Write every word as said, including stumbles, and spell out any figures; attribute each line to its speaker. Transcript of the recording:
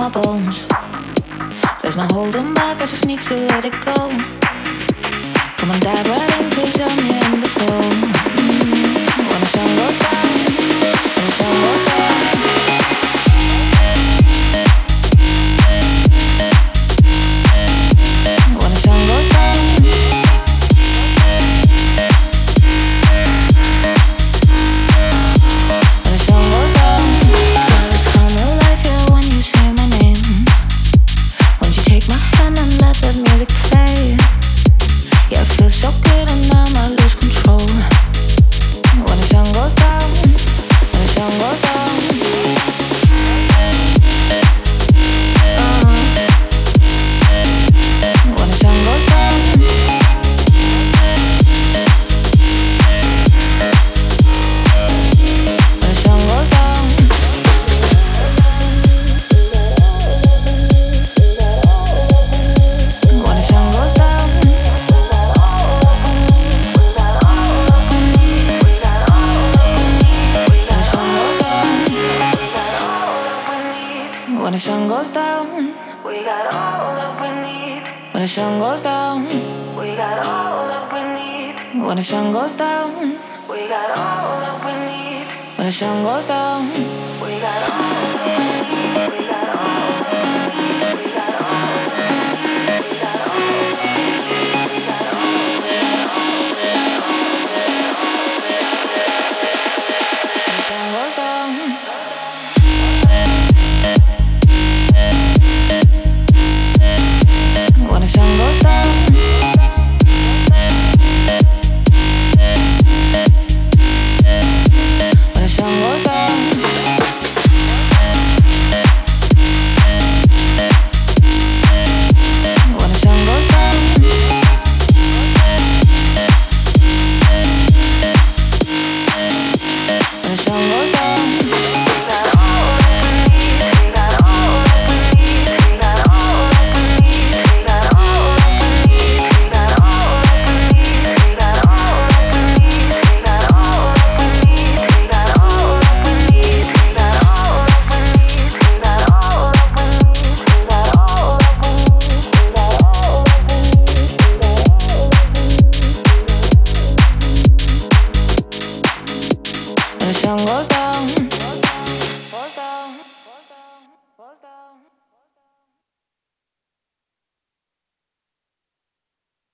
Speaker 1: my bones. There's no holding back, I just need to let it go. Come on, dive right in, please, I'm here in the flow. Mm-hmm. When the sun goes down, when the sun goes down. When the sun goes down. When the sun goes down. Clouds come alive, yeah, when you say my name. Won't you take my hand and let that music play? Yeah, it feels so good and I might lose control. When the sun goes down, when the sun goes down. Uh-huh. When the sun goes down. When the sun goes down. When the sun goes down. When the sun goes down, we got all that we need. When the sun goes down, we got all that we need. When the sun goes down, we got all that we need. When the sun goes down, we got all that we need. We got all that we need. We got all that we need. We got all that we need. We got all that we need. When the sun goes down. When the sun goes down. When the sun goes down. When the sun goes down. When the sun goes down. When the sun goes down.